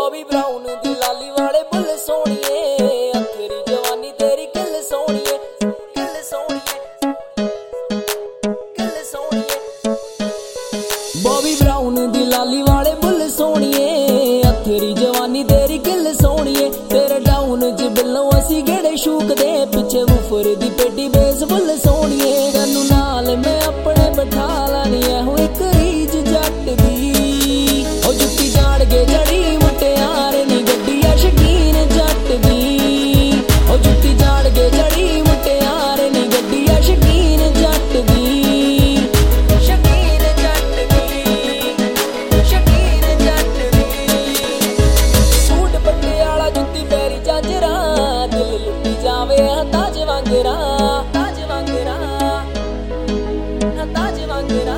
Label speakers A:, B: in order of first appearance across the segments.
A: Bobby brown दी लाली वाले bull सोनिए, अखरी जवानी तेरी किल सोनिए, किल सोनिए, किल सोनिए। बॉबी ब्राउन दी लाली वाले बुल सोनिए, अखरी जवानी तेरी किल सोनिए। तेरे डाउन च बिल्लों असी गेड़े शूकदे, पिछे वूफर दी पेटी बेस बुल सोनिए। तैनू नाल मैं अपने बैठा लानी है हो एक रीज जट दी, ओ जुत्ती जाड़ के जड़ी मुटियार नी गड्डी है शकीन जट दी, ओ जुत्ती जाड़ के जड़ी मुटियार नी गड्डी है शकीन जट दी, शकीन जट दी, शकीन जट दी। सूट पटियाला जुत्ती पैरी झांजरा, दिल लुटी जावे ताज वांगरा, ताज वांगरा, ताज वांगरा।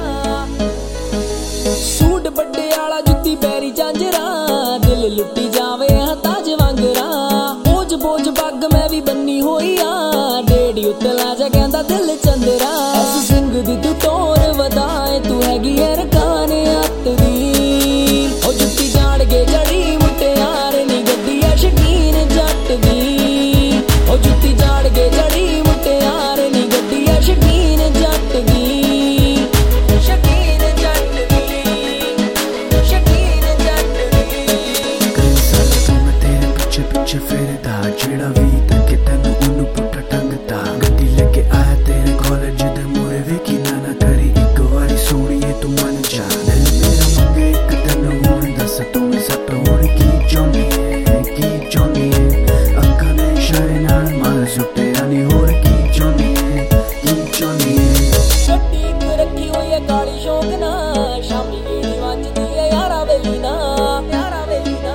A: सूट पटियाला जुत्ती पैरी झांजरा, दिल लुटी जावे ताज वांगरा। बोझ बोझ पग मैं भी बन्नी होई आ, डेढ़ी उत्ते ला जा कहंदा दिल चंदरा। ऐस सिंह दी तू टोर वधाए, तू हैगी है रकान अत दी, ओ जुत्ती जाड़ के जड़ी मुटियार नी गड्डी है शकीन जट दी, ओ जुत्ती जाड़ के जड़ी मुटियार नी गड्डी है शकीन जट दी, शकीन जट दी, शकीन जट दी।
B: कई साल तो मैं तेरे पीछे पीछे फिरदा, जेड़ा भी तके तैनू ओनू पुट्ठा टंगदा। गड्डी लेके आया तेरे कॉलेज दे मोरे, वेखी ना करी एक वारी सोहणीए तू मन जा। दिल मेरा मंगे एक तैनू हुण दस, तू सट हुण की चाहुंदी है, की चाहुंदी है। अक्खां दे इशारे नाल मार सुट्टिया नी, होर की चाहुंदी है, की चाहुंदी है।
A: गड्डी इक रखी होई है काली शौक ना, शामी गेड़ी वजदी है यारा वेली ना, यारा वेली ना,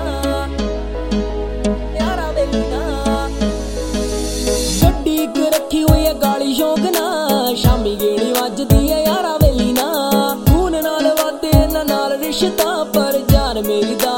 A: यारा वेली ना। गड्डी इक रखी होई है काली शौक ना, शामी गेड़ी वजदी है यारा वेली ना। खून नाल वादे ना नाल रिश्ता, पर जान मेरी दा